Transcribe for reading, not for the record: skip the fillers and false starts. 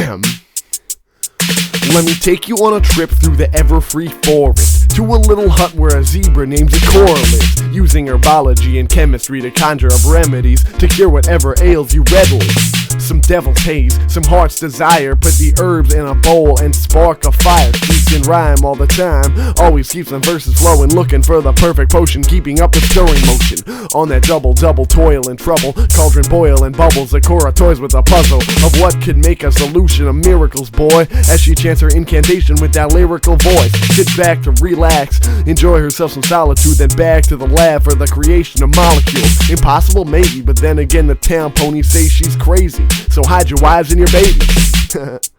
Ahem. Let me take you on a trip through the ever-free forest, to a little hut where a zebra named Zecora lives, using herbology and chemistry to conjure up remedies to cure whatever ails you readily. Some devil's haze, some heart's desire, put the herbs in a bowl and spark a fire. Speaks in rhyme all the time, always keeps them verses flowing, looking for the perfect potion, keeping up the stirring motion. On that double toil and trouble, cauldron boil and bubbles, Zecora toys with a puzzle of what could make a solution of miracles, boy, as she chants her incantation with that lyrical voice. Sit back to relax, enjoy herself some solitude, then back to the lab for the creation of molecules. Impossible maybe, but then again the town ponies say she's crazy, so hide your wives and your babies.